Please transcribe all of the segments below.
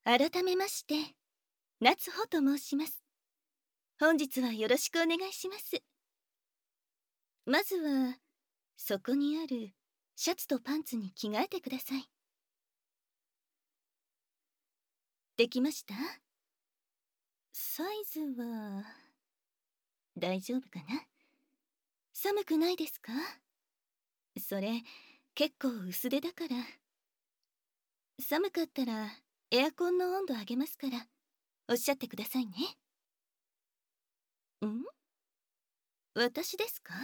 改めまして、夏穂と申します。本日はよろしくお願いします。まずは、そこにあるシャツとパンツに着替えてください。できました？サイズは、大丈夫かな？寒くないですか？それ、結構薄手だから。寒かったら、エアコンの温度上げますから、おっしゃってくださいね。ん？私ですか？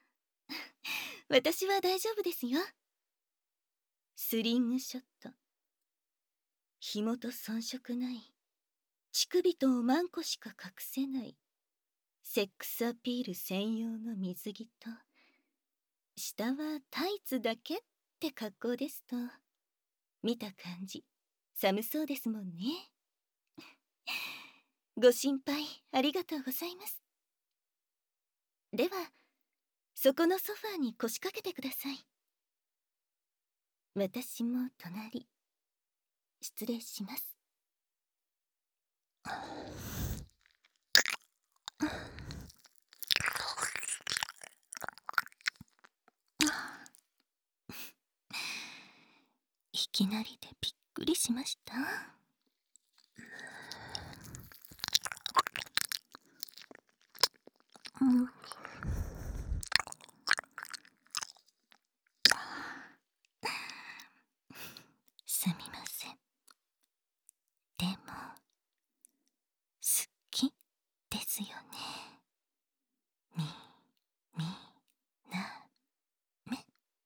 私は大丈夫ですよ。スリングショット。紐と遜色ない。乳首とおまんこしか隠せない。セックスアピール専用の水着と、下はタイツだけって格好ですと、見た感じ、寒そうですもんね。ご心配ありがとうございます。では、そこのソファーに腰掛けてください。私も隣、失礼します。いきなりでびっくりしました。すみません。でも、好きですよね。みなめ。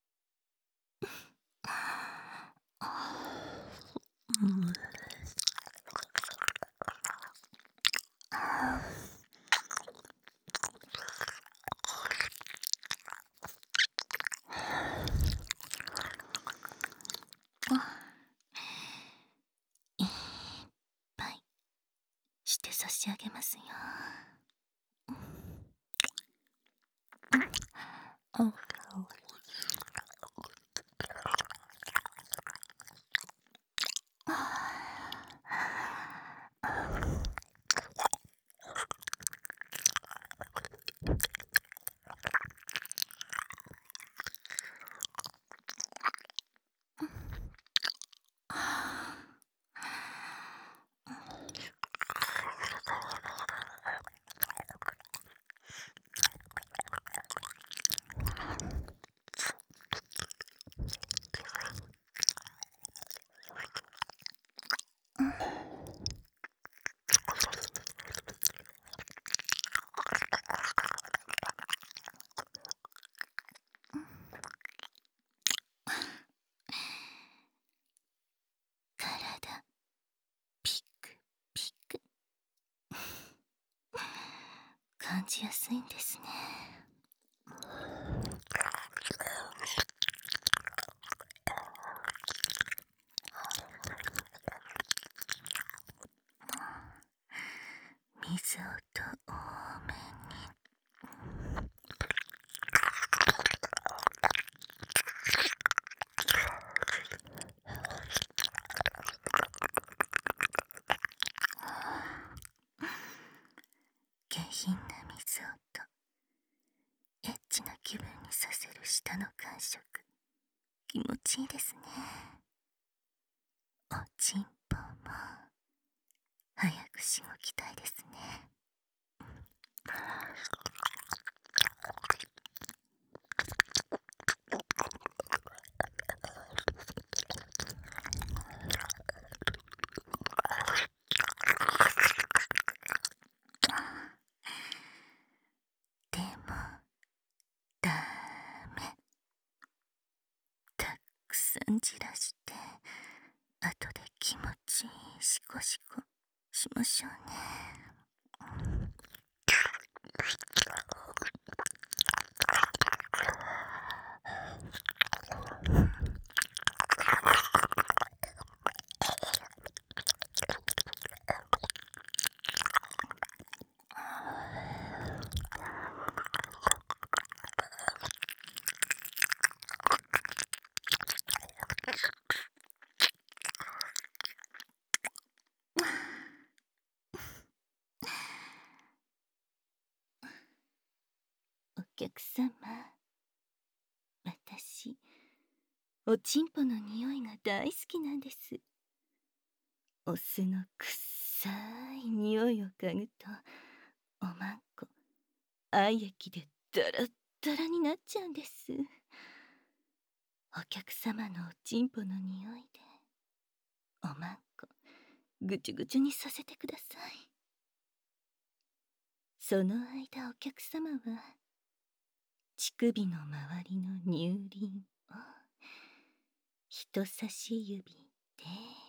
いっぱいして差し上げますよ。体ピクピク感じやすいんですね。水をと多めに。下品な水をとエッチな気分にさせる舌の感触、気持ちいいですね。おちんぽも早くしごきたいですね。でもダメ。たくさんじらして後で気持ちいいシコシコしましょうね。 客様、私、おちんぽの匂いが大好きなんです。お酢のくっさい匂いを嗅ぐと、おまんこ、愛液でダラッダラになっちゃうんです。お客様のおちんぽの匂いで、おまんこ、ぐちゅぐちゅにさせてください。その間お客様は、乳首の周りの乳輪を人差し指で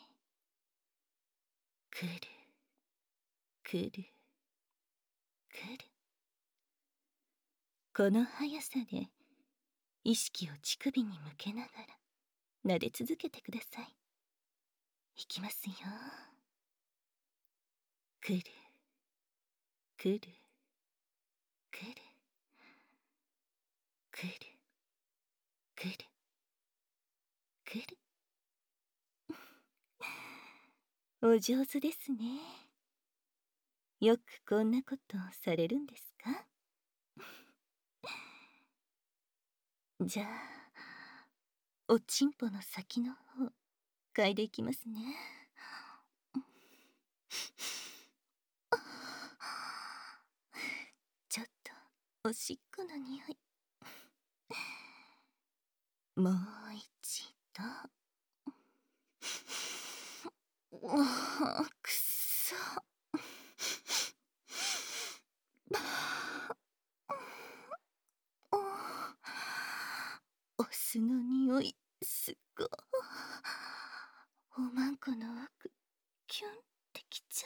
くるくるくる、この速さで意識を乳首に向けながら撫で続けてください。いきますよ。くるくるくるくるくるくる。お上手ですね。よくこんなことされるんですか？じゃあ、おちんぽの先の方、嗅いでいきますね。ちょっと、おしっこの匂い。もう一度。くっそ。お酢の匂い、すっごい。おまんこの奥、キュンってきちゃ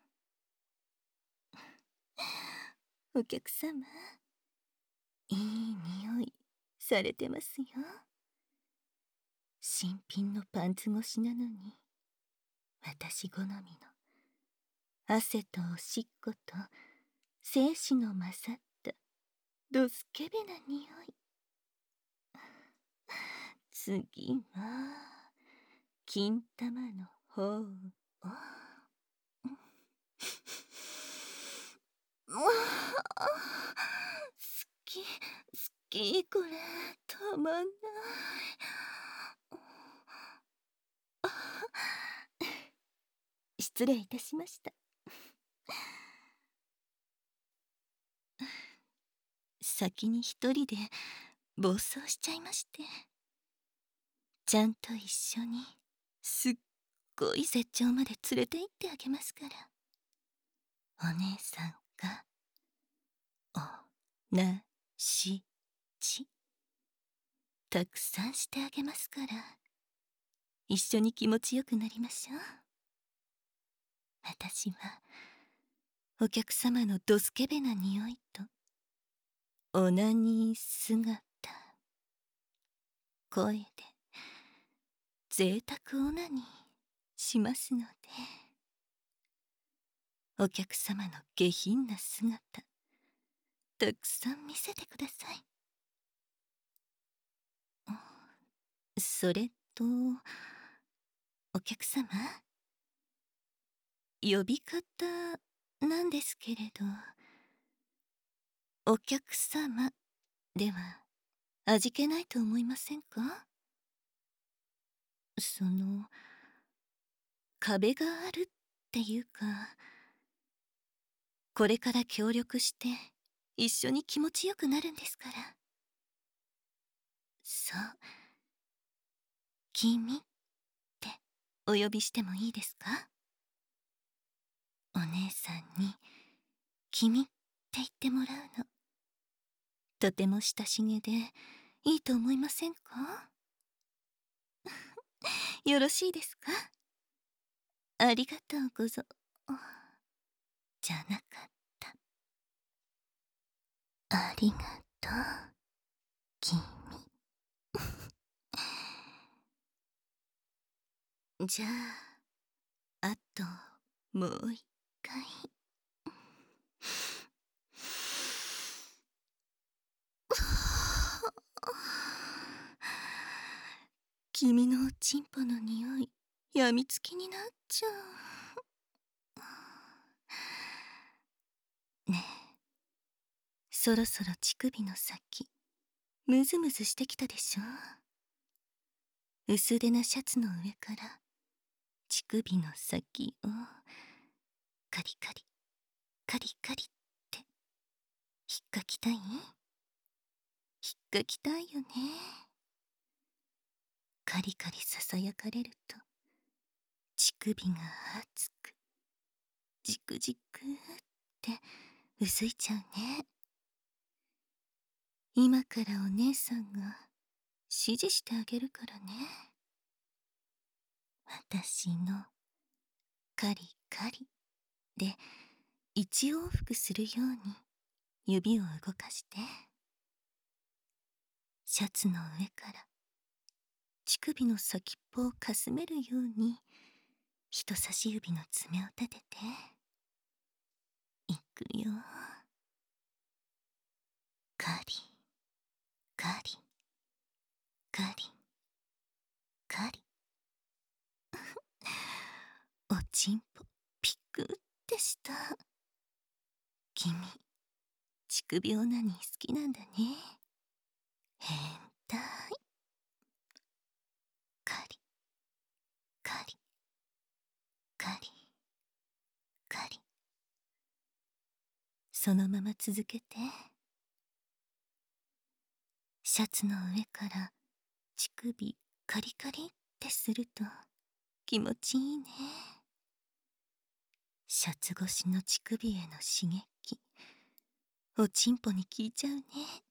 う。お客様、いい匂いされてますよ。新品のパンツ越しなのに、私好みの汗とおしっこと精子の勝ったドスケベな匂い。次は金玉の方を好き好き、これたまんない。失礼いたしました。先に一人で暴走しちゃいまして、ちゃんと一緒にすっごい絶頂まで連れて行ってあげますから。お姉さんがおなしたくさんしてあげますから、一緒に気持ちよくなりましょう。私はお客様のドスケベな匂いとオナニー姿、声で贅沢オナニーしますので、お客様の下品な姿たくさん見せてください。それと、お客様、呼び方なんですけれど、お客様では味気ないと思いませんか？その、壁があるっていうか、これから協力して一緒に気持ちよくなるんですから。そう、君ってお呼びしてもいいですか？お姉さんに君って言ってもらうの、とても親しげでいいと思いませんか？よろしいですか？ありがとうござ、じゃなかった。ありがとう、君。じゃあ、あともう一回。君のおちんぽの匂い、やみつきになっちゃう。ねえ、 そろそろ乳首の先ムズムズしてきたでしょ。薄手なシャツの上から乳首の先をカリカリカリカリって引っかきたい？引っかきたいよね。カリカリささやかれると乳首が熱くじくじくってうずいちゃうね。今からお姉さんが指示してあげるからね。私のカリカリで一往復するように指を動かして、シャツの上から乳首の先っぽをかすめるように人差し指の爪を立てていくよ。カリカリカリカリおちんぽピクってした。君乳首オナニー好きなんだね。変態。カリカリカリカリ。そのまま続けて。シャツの上から乳首カリカリってすると気持ちいいね。シャツ越しの乳首への刺激おちんぽに効いちゃうね。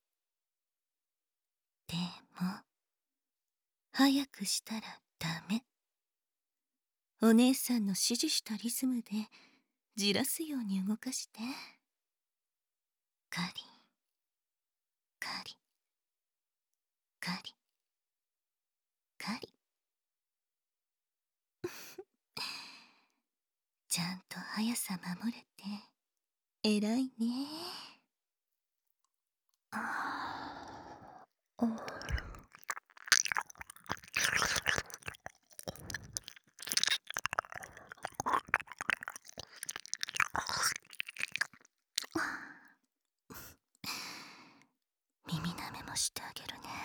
でも早くしたらダメ。お姉さんの指示したリズムでじらすように動かして。カリカリカリカリちゃんと速さ守れて偉いね。耳舐めもしてあげるね。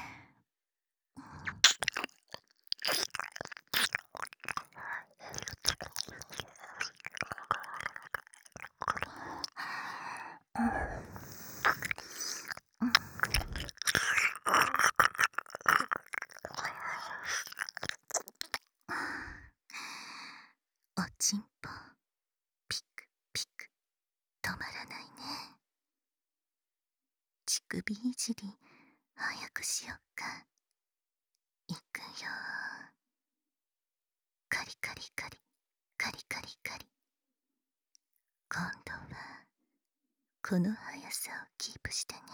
おちんぽピクピク止まらないね。乳首いじり早くしよっか。いくよ。カリカリカリカリカリカリ。今度はこの速さをキープしてね。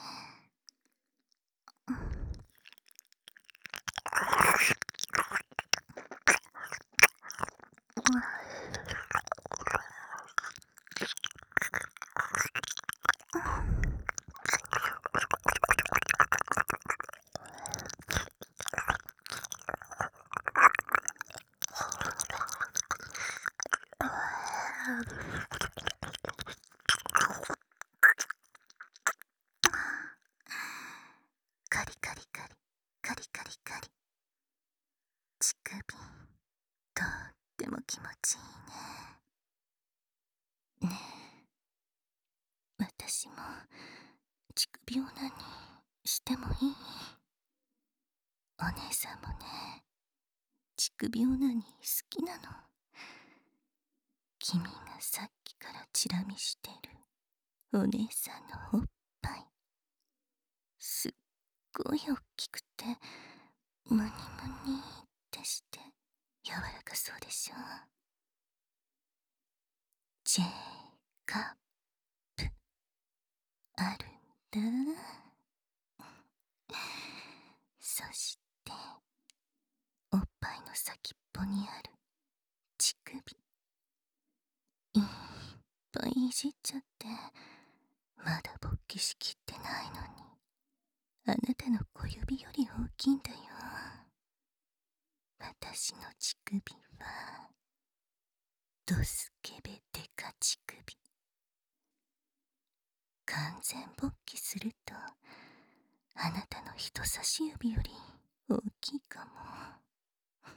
カリカリカリカリカリカリ。乳首とっても気持ちいいね。ねえ、私も乳首オナニーしてもいい？お姉さんもね、乳首オナニー好きなの。君がさっきからチラ見してるお姉さんのおっぱい、すっごい大きくてムニムニってして柔らかそうでしょ。J カップあるんだ。そしておっぱいの先っぽにある乳首いっぱいいじっちゃって、まだ勃起しきってないのにあなたの小指より大きいんだよ。私の乳首はドスケベデカ乳首。可完全勃起するとあなたの人差し指より大きいかも。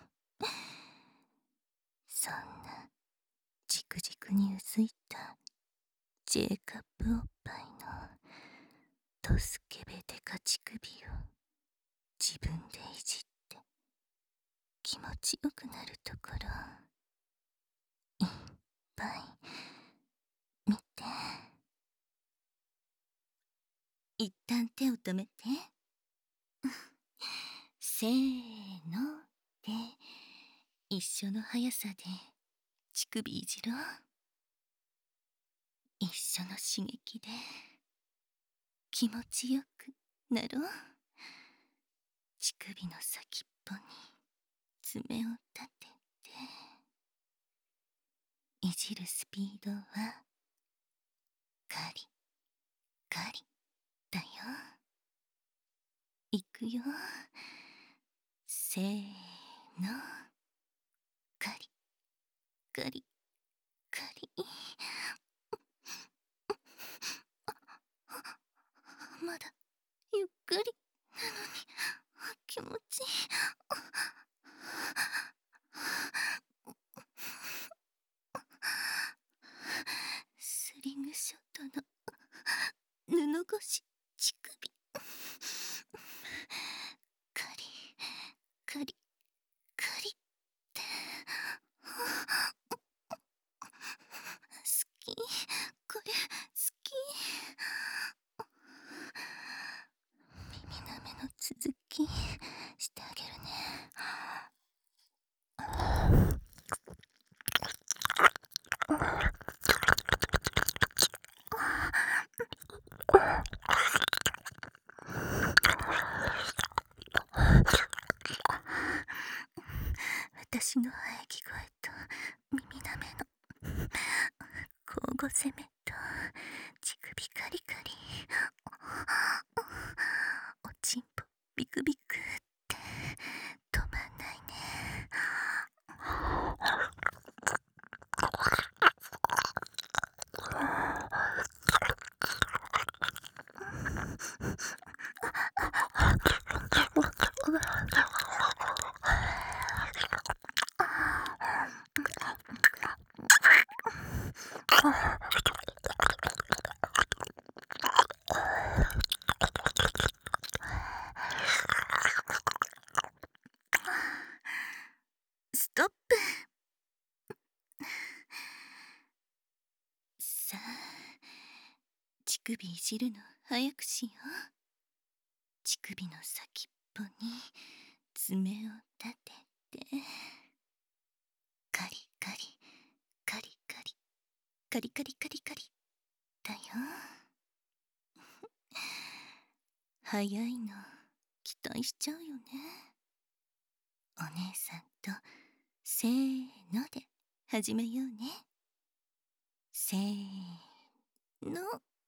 そんなじくじくにうずいた J カップおっぱいのドスケベデカ乳首を自分でいじって気持ちよくなるところいっぱい見て。一旦手を止めて。せーので一緒の速さで乳首いじろう。一緒の刺激で気持ちよくなろう。乳首の先っぽに爪を立てていじるスピードはガリガリだよ。いくよ。せーの。ガリガリガリ。まだゆっくりなのに気持ちいい。スリングショットの布越し乳首。カリカリカリって好き。これ好き。耳なめの続きしてあげるね。私の喘ぎ声と耳なめの交互攻めと乳首カリカリ、おちんぽビクビクって止まんないね。ストップ。さあ、乳首いじるの早くしよう。乳首の先っぽに爪を立ててカリカリカリカリカリカリカリカリだよ。早いの期待しちゃうよね。お姉さんとせーので始めようね。せーの。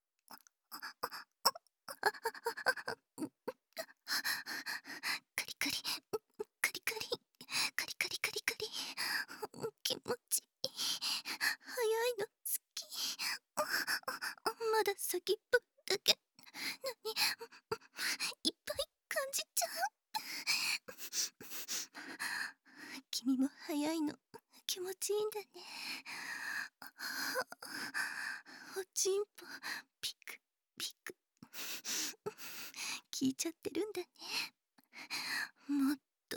カリカリカリカリカリカリカリカリ、気持ちいい。早いの好き。まだ先っぽだけなにいっぱい感じちゃう。君も早いの気持ちいいんだね。おちんぽピクピク聞いちゃってるんだね。もっと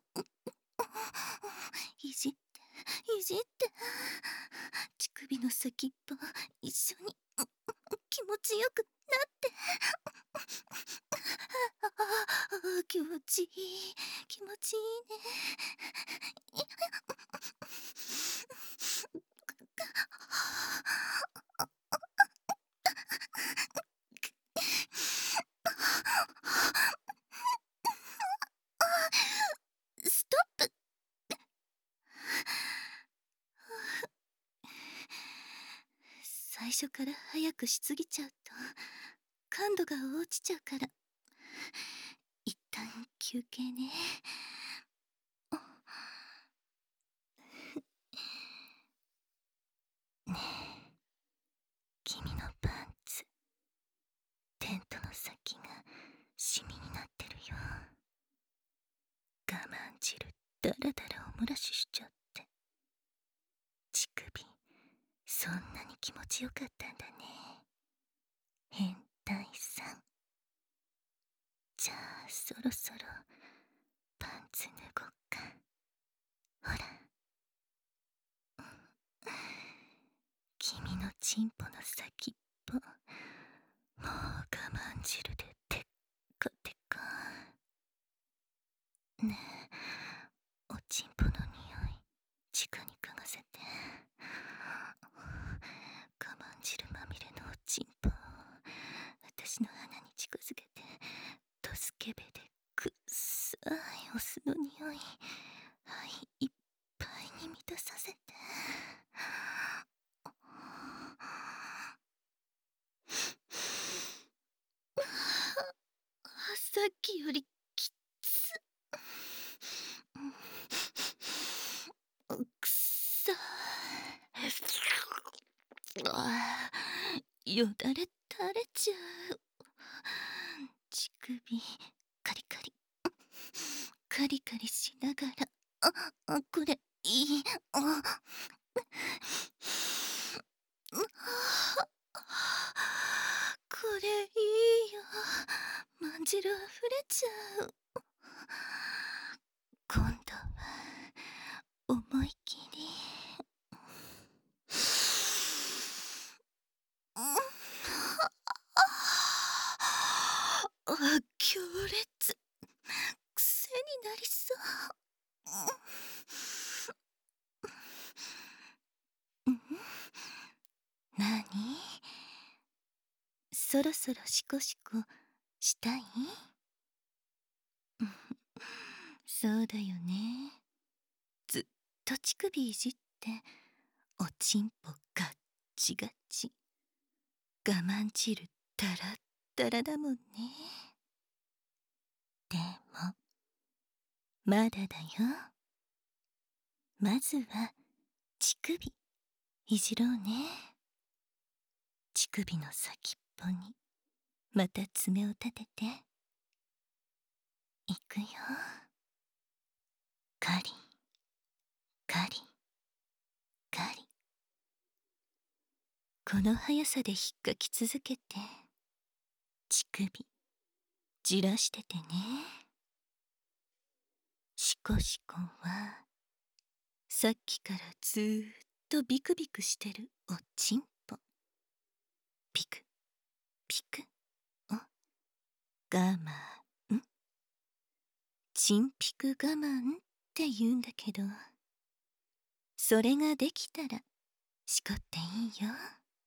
いじっていじって、乳首の先っぽ一緒に気持ちよくなって。気持ちいい気持ちいいね。ストップ。最初から早くしすぎちゃうと感度が落ちちゃうから一旦休憩ね。ねえ、君のパンツだらだらおもらししちゃって。乳首、そんなに気持ちよかったんだね。変態さん。じゃあそろそろパンツ脱ごっか。ほら。君のチンポの先っぽ、もう我慢汁でテッカテカ。ねえ、おちんぽの匂い直に嗅がせて。我慢汁まみれのおちんぽを私の鼻に近づけて、ドスケベでくっさいお酢の匂い、はいいっぱいに満たさせて。さっきよりきつ。くっさよだれ垂れちゃう。乳首カリカリカリカリしながら、これいい。これいいよ。まんじるあふれちゃう。今度は思い切り。強烈。癖になりそう。なに？そろそろシコシコしたい？そうだよね。ずっと乳首いじっておちんぽガッチガチ、我慢汁タラッタラだもんね。でもまだだよ。まずは乳首いじろうね。乳首の先っぽにまた爪を立てていくよ。カリカリカリ。この速さで引っかき続けて乳首じらしててね。シコシコはさっきからずーっとビクビクしてるおちんぽ。ピクピクを我慢。チンピク我慢って言うんだけど、それができたらしこっていいよ。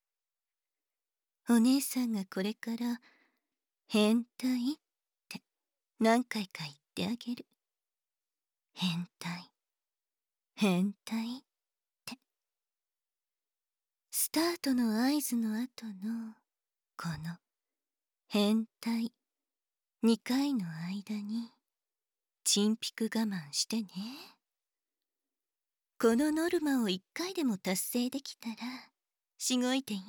お姉さんがこれから変態って何回か言ってあげる。変態変態って。スタートの合図の後のこの変態2回の間にチンピク我慢してね。このノルマを1回でも達成できたらしごいていいよ。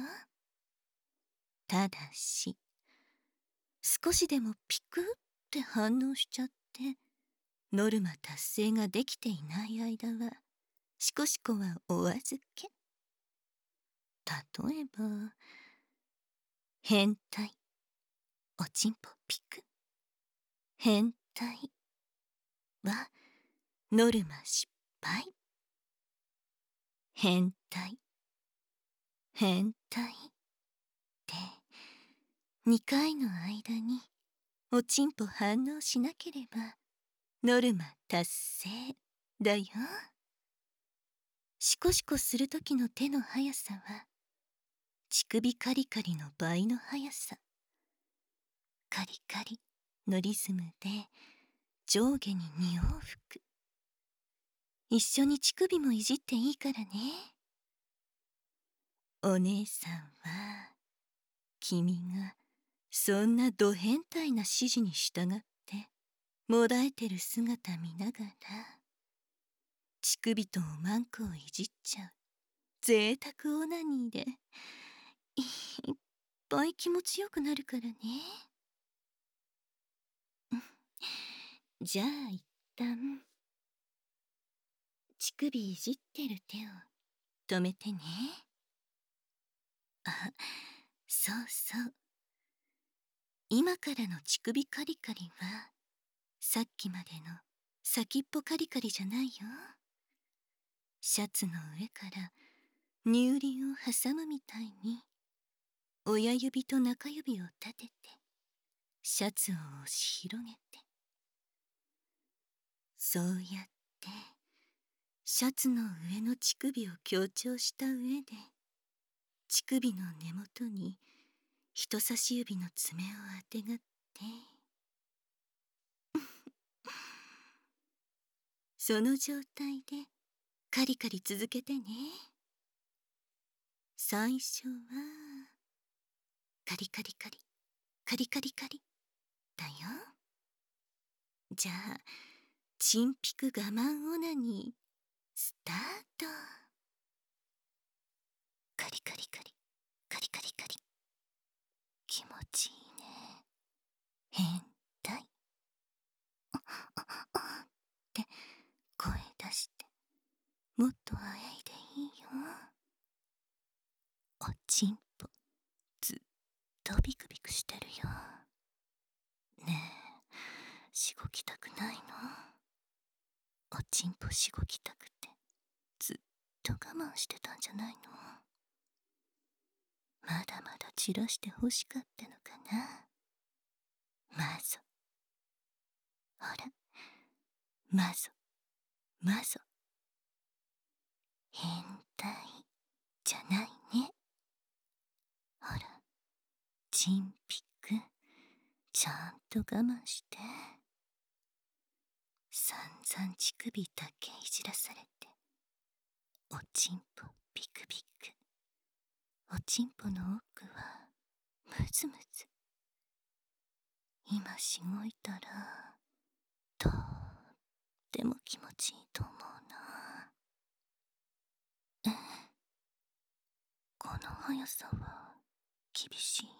ただし少しでもピクって反応しちゃってノルマ達成ができていない間はシコシコはお預け。例えば変態おちんぽピク、変態はノルマ失敗、変態変態で2回の間におちんぽ反応しなければノルマ達成だよ。シコシコする時の手の速さは乳首カリカリの倍の速さ。カリカリのリズムで上下に2往復。一緒に乳首もいじっていいからね。お姉さんは君がそんなド変態な指示に従ってもだえてる姿見ながら乳首とおまんこをいじっちゃう贅沢オナニーでいっぱい気持ちよくなるからね。じゃあ一旦乳首いじってる手を止めてね。あ、そうそう。今からの乳首カリカリはさっきまでの先っぽカリカリじゃないよ。シャツの上から乳輪を挟むみたいに親指と中指を立ててシャツを押し広げて、そうやってシャツの上の乳首を強調した上で乳首の根元に人差し指の爪をあてがってその状態でカリカリ続けてね。最初はカリカリカリカリカリカリだよ。じゃあチンピク我慢オナニースタート。カリカリカリカリカリカリ、気持ちいいね。変態って声出してもっとあえいでいいよ。おちんぽずっとビクビクしてるよ。ねえ、しごきたくないの？おちんぽしごきたくてずっと我慢してたんじゃないの？まだまだ散らして欲しかったのかな。まぞ、ほら、まぞまぞ。変態じゃないね。ほら、チンピクちゃんと我慢して。散々乳首だけいじらされておちんぽビクビク、おちんぽの奥はムズムズ。今しごいたらとっても気持ちいいと思うな。この速さは厳しい？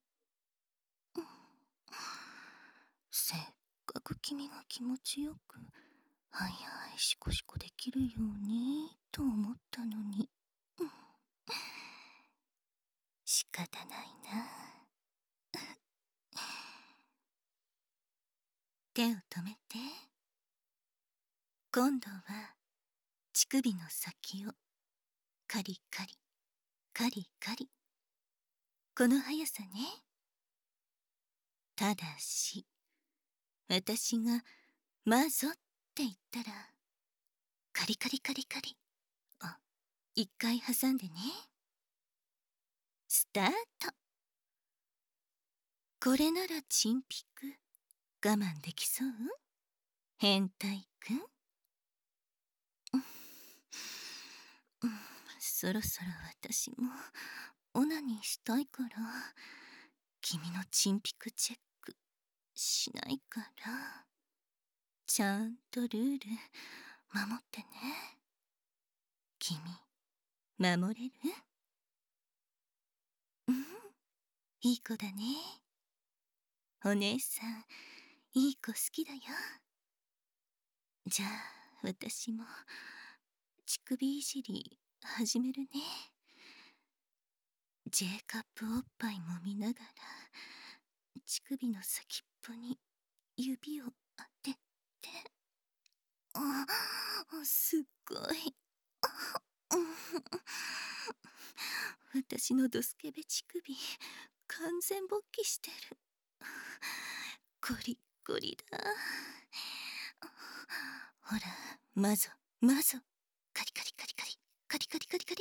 せっかく君が気持ちよく早いシコシコできるようにと思ったのに、仕方ないな。手を止めて。今度は乳首の先をカリカリカリカリ、この速さね。ただし私がまぞって言ったらカリカリカリカリを一回挟んでね。スタート。これならチンピク我慢できそう？変態くん。そろそろ私もオナニーしたいから、君のチンピクチェックしないから、ちゃんとルール守ってね。君守れる？いい子だね。お姉さんいい子好きだよ。じゃあ私も乳首いじり始めるね。J カップおっぱい揉みながら乳首の先っぽに指を当てて、すっごい私のドスケベ乳首完全勃起してる。ゴリッゴリだ。ほら、まぞまぞ、カリカリカリカリカリカリカリカリ。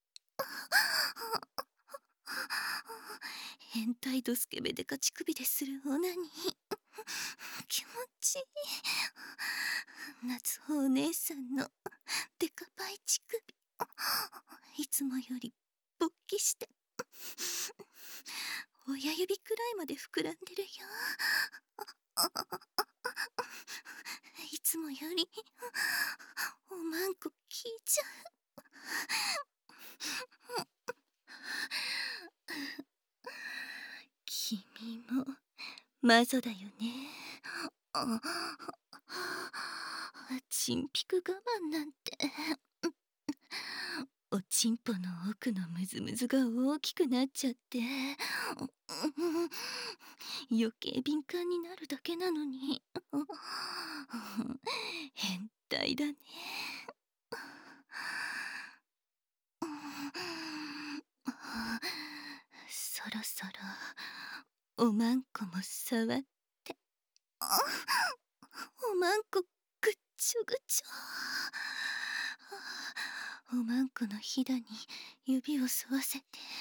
変態ドスケベデカ乳首でするオナニー気持ちいい。夏穂お姉さんのデカパイ乳首いつもより勃起して親指くらいまで膨らんでるよ。いつもよりおまんこ効いちゃう。君もマゾだよね。チンピク我慢なんておちんぽの奥のムズムズが大きくなっちゃって余計敏感になるだけなのに変態だね。そろそろおまんこも触っておまんこぐっちょぐちょ。おまんこのひだに指を沿わせて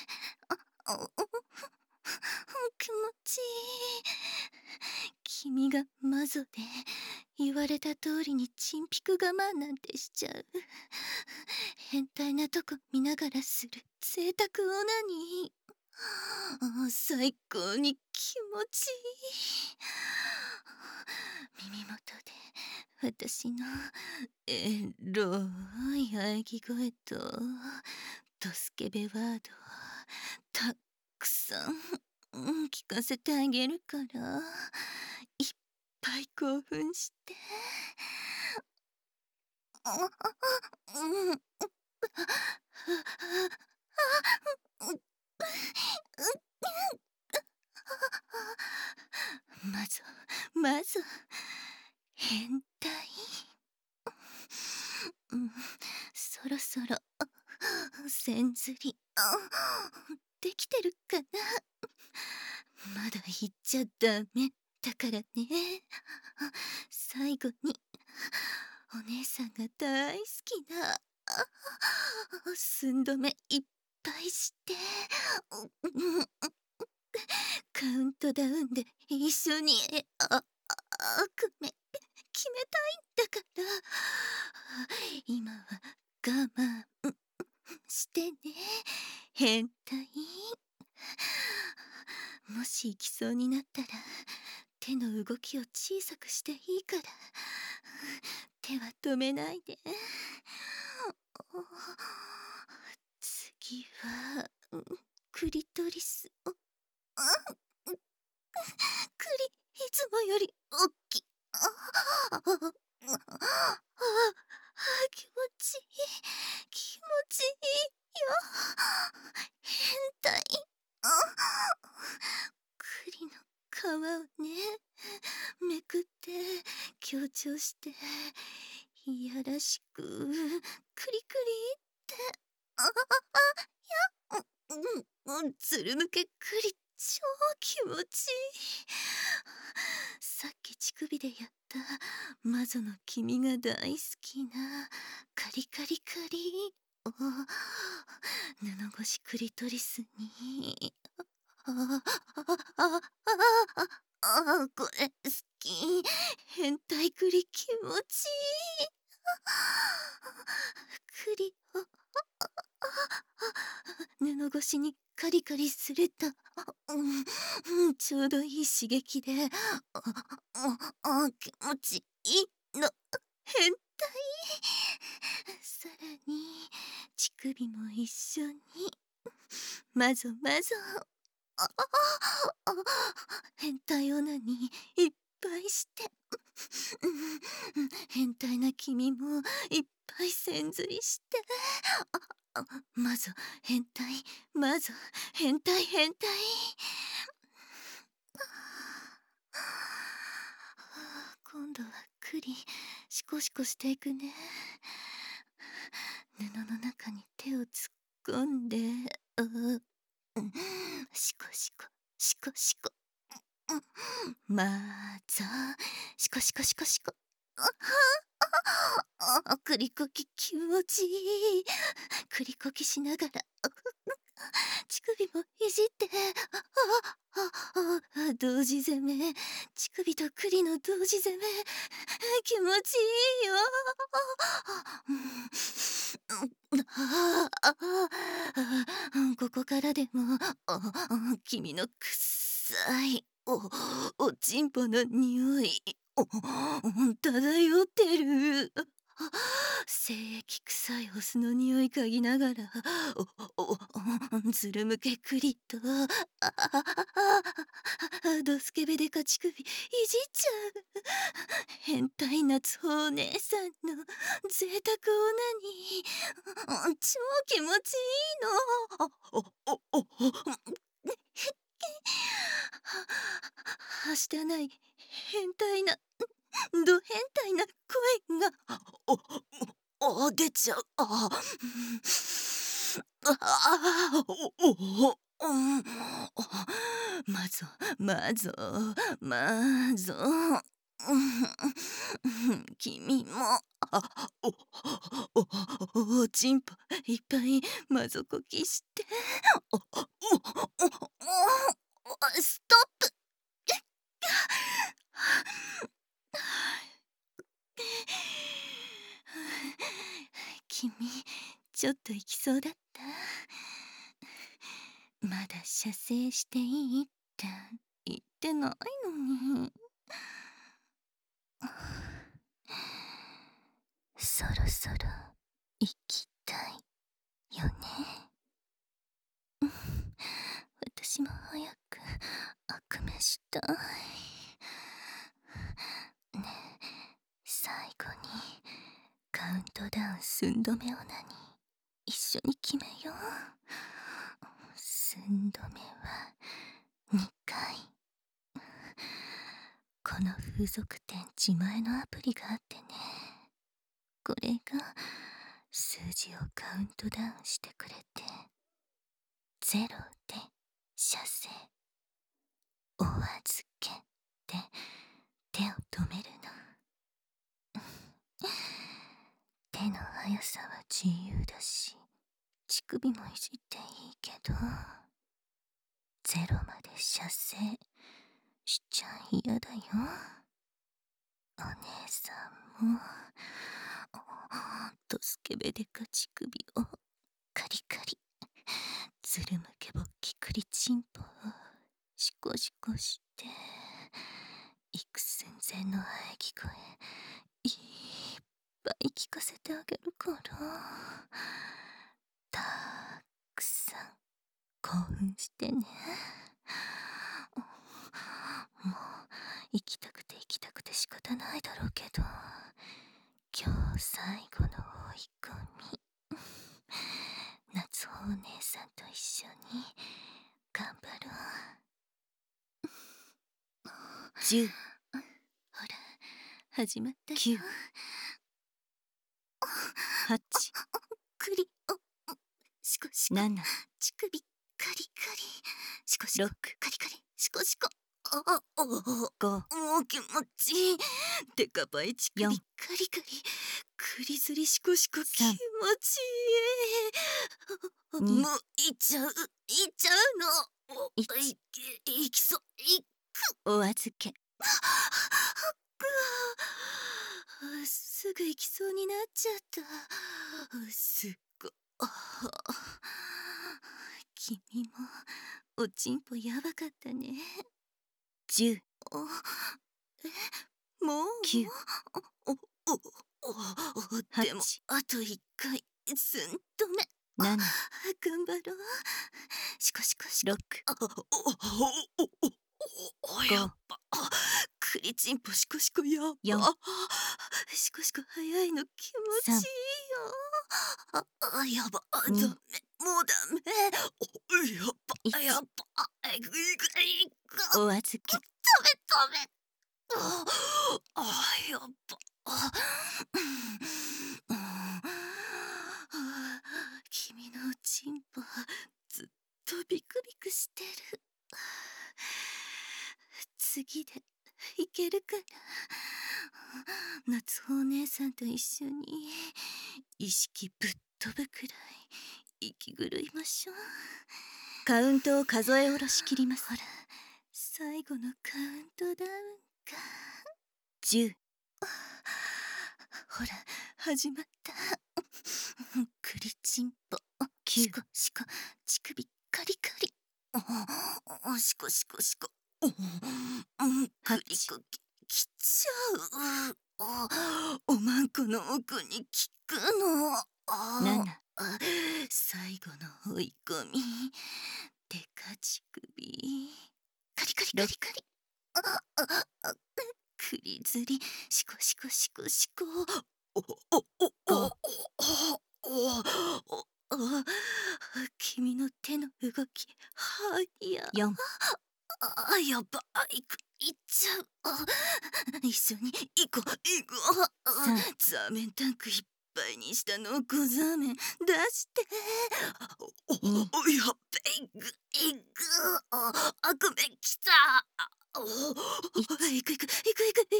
気持ちいい。君が魔女で言われた通りにチンピク我慢なんてしちゃう。変態なとこ見ながらする贅沢オナニー。最高に気持ちいい。耳元で私のエロい喘ぎ声とドスケベワードをたくさん聞かせてあげるから、いっぱい興奮してまず変態。そろそろ線ずりできてるかな。まだ言っちゃダメだからね。最後にお姉さんが大好きな寸止めいっぱいしてカウントダウンで一緒に悪夢決めたいんだから、今は我慢してね、変態。もし行きそうになったら手の動きを小さくしていいから手は止めないで。次はクリトリスをいつもより大きい。気持ちいい気持ちいいよ。変態。栗の皮をねめくって強調していやらしくクリクリってつるむけクリ超気持ちいい。さっき乳首でやった魔女の君が大好きなカリカリカリを布越しクリトリスにこれ好き。変態クリ気持ちいい。クリを布越しにカリカリするとちょうどいい刺激で気持ちいいの。変態。さらに乳首も一緒にまぞまぞ変態オナニーいっぱいして変態な君もいっぱい線ずりしてまず変態まず変態変態。今度はクリシコシコしていくね。布の中に手を突っ込んでシコシコシコシコまずシコシコシコシコクリコキ気持ちいい。クリコキしながら乳首もいじって同時攻め。乳首とクリの同時攻め気持ちいいよ。ここからでも君のくっさいおちんぽの匂い漂ってる。精液臭いオスの匂い嗅ぎながらずるむけくりとドスケベデカ乳首いじっちゃう。変態夏穂お姉さんの贅沢オナニー、超気持ちいいの。はしたない変態なド変態な声が出ちゃう。まぞまぞまぞ。君もおちんぽいっぱいまぞこきして。ストップ。君ちょっと行きそうだった。まだ射精していいって言ってないのに。そろそろ行きたいよね。私も早く悪夢したい。ねえ、最後にカウントダウン寸止めオナに一緒に決めよう。寸止めは2回。この風俗店自前のアプリがあってね、これが数字をカウントダウンしてくれて、0で射精、お預けで手を止めるの。手の速さは自由だし、乳首もいじっていいけど、0まで射精しちゃ嫌だよ。お姉さんもドスケベデカ乳首をカリカリ、ずるむけぼっきくりちんぽをシコシコして幾寸前の喘ぎ声いっぱい聞かせてあげるから、たくさん興奮してね。もう行きたくて行きたくて仕方ないだろうけど、今日最後の追い込み、夏穂お姉さんと一緒に頑張ろう。10、ほら始まったよ。9、8、くりシコシコ、7、乳首カリカリシコシコ、6、カリカリシコシコ、5、もう気持ちいいデカパイ乳首カリカリクリズリシコシコ、気持ちいい。もういっちゃうの。いきそう、お預け。すぐ行きそうになっちゃった。すっご君もおちんぽやばかったね。10、もう9、でもあと1回寸止め。7、頑張ろう。シコシコシコ、6、やっぱクリチンポシコシコやっぱシコシコ早いの気持ちいいよ。やば、ダメ、もうダメ。やっぱお預け。ダメやっぱ君のおちんぽずっとビクビクしてる。次でいけるかな。夏穂お姉さんと一緒に意識ぶっ飛ぶくらい息狂いましょう。カウントを数え下ろしきります。ほら最後のカウントダウンか。10、ほら始まった。クリチンポシコシコ乳首カリカリシコシコシコクリコきちゃう。おまんこの奥に効くの。7、 最後の追い込み。デカ乳首。カリカリカリカリ。くりずり。シコシコシコシコ。君の手の動き。はや。4。やばい。いっちゃう。一緒に行こう。ザーメンタンクいっぱいにした濃厚ザーメン出して。やっべい。悪夢きた。行く行く行く行く行く行く。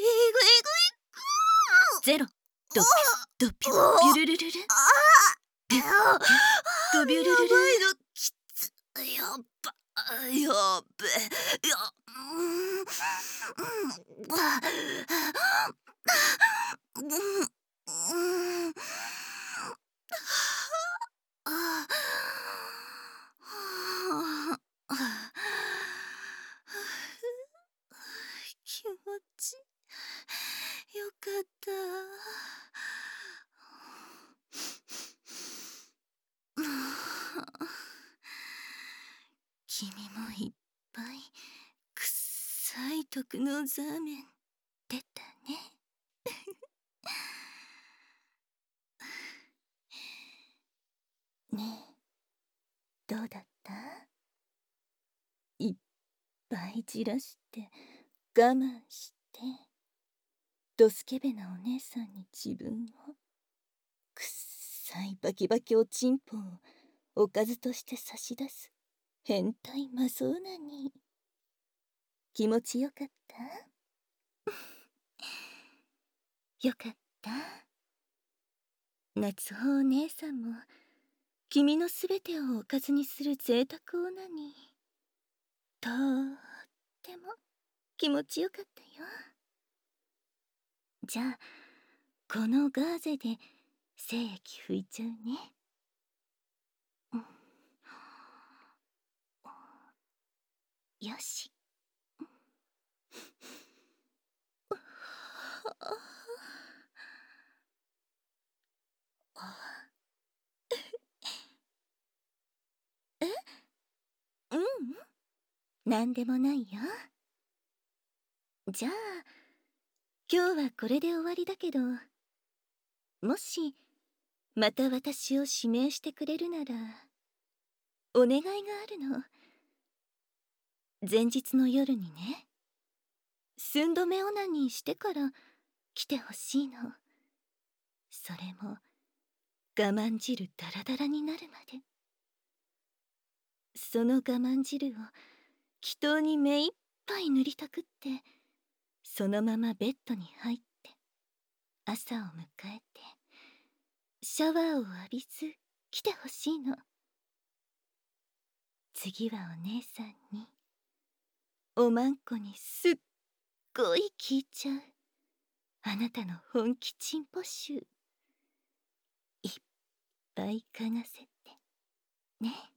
ゼロ。ドピュドピュビュルルルル。ビュドビュルルル。やばいのきつ。やば。やべ。気持ちよかった。君もいっぱいくっさい毒のザーメン出たね。ねえ、どうだった？いっぱいじらして我慢してドスケベなお姉さんに自分をくっさいバキバキおちんぽをおかずとして差し出す変態マゾーナに気持ちよかった？よかった。夏穂お姉さんも君のすべてをおかずにする贅沢オナにとっても気持ちよかったよ。じゃあこのガーゼで精液拭いちゃうね。よし。うん、なんでもないよ。じゃあ今日はこれで終わりだけど、もしまた私を指名してくれるならお願いがあるの。前日の夜にね、寸止めオナニーしてから来てほしいの。それも我慢汁ダラダラになるまで。その我慢汁を祈祷に目いっぱい塗りたくって、そのままベッドに入って朝を迎えてシャワーを浴びず来てほしいの。次はお姉さんにおまんこにすっごい効いちゃうあなたの本気チンポ臭いっぱい嗅がせてね。